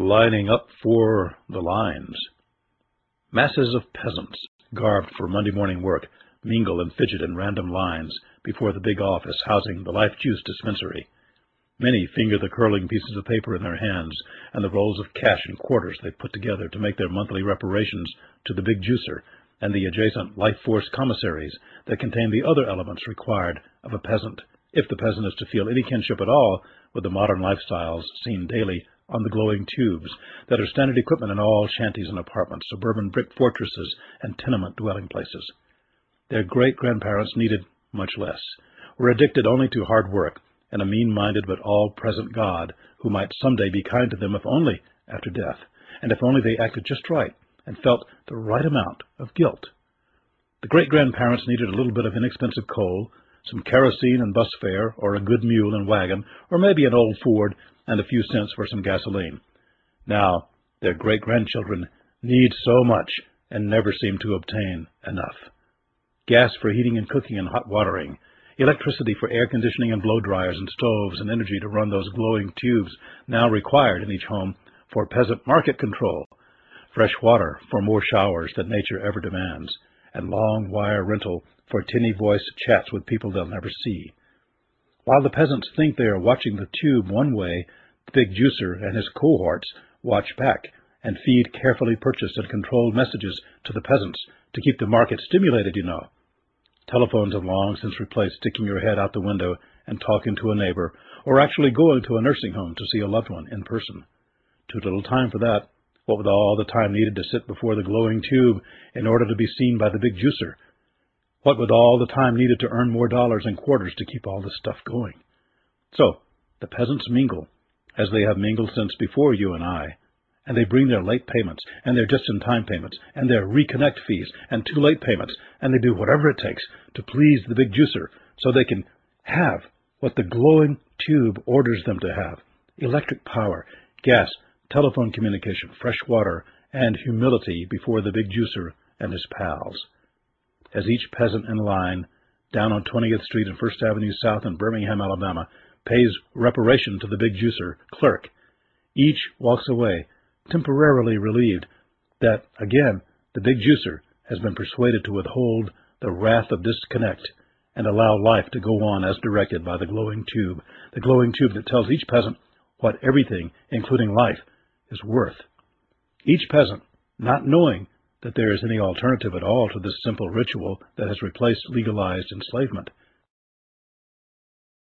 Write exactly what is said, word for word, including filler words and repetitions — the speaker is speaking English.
lining up for the lines. Masses of peasants, garbed for Monday morning work, mingle and fidget in random lines before the big office housing the Life Juice dispensary. Many finger the curling pieces of paper in their hands and the rolls of cash and quarters they put together to make their monthly reparations to the big juicer and the adjacent Life Force commissaries that contain the other elements required of a peasant, if the peasant is to feel any kinship at all with the modern lifestyles seen daily on the glowing tubes that are standard equipment in all shanties and apartments, suburban brick fortresses, and tenement dwelling places. Their great-grandparents needed much less, were addicted only to hard work and a mean-minded but all-present God who might someday be kind to them if only after death, and if only they acted just right and felt the right amount of guilt. The great-grandparents needed a little bit of inexpensive coal, some kerosene and bus fare, or a good mule and wagon, or maybe an old Ford and a few cents for some gasoline. Now, their great-grandchildren need so much and never seem to obtain enough. Gas for heating and cooking and hot watering, electricity for air conditioning and blow dryers and stoves, and energy to run those glowing tubes now required in each home for peasant market control, fresh water for more showers than nature ever demands, and long wire rental for tinny-voiced chats with people they'll never see. While the peasants think they are watching the tube one way, the big juicer and his cohorts watch back and feed carefully purchased and controlled messages to the peasants to keep the market stimulated, you know. Telephones have long since replaced sticking your head out the window and talking to a neighbor, or actually going to a nursing home to see a loved one in person. Too little time for that, what with all the time needed to sit before the glowing tube in order to be seen by the big juicer. What with all the time needed to earn more dollars and quarters to keep all this stuff going. So, the peasants mingle, as they have mingled since before you and I, and they bring their late payments, and their just-in-time payments, and their reconnect fees, and too late payments, and they do whatever it takes to please the big juicer so they can have what the glowing tube orders them to have: electric power, gas, telephone communication, fresh water, and humility before the big juicer and his pals. As each peasant in line, down on twentieth Street and First Avenue South in Birmingham, Alabama, pays reparation to the big juicer clerk, each walks away temporarily relieved that, again, the big juicer has been persuaded to withhold the wrath of disconnect and allow life to go on as directed by the glowing tube, the glowing tube that tells each peasant what everything, including life, is worth. Each peasant, not knowing that there is any alternative at all to this simple ritual that has replaced legalized enslavement,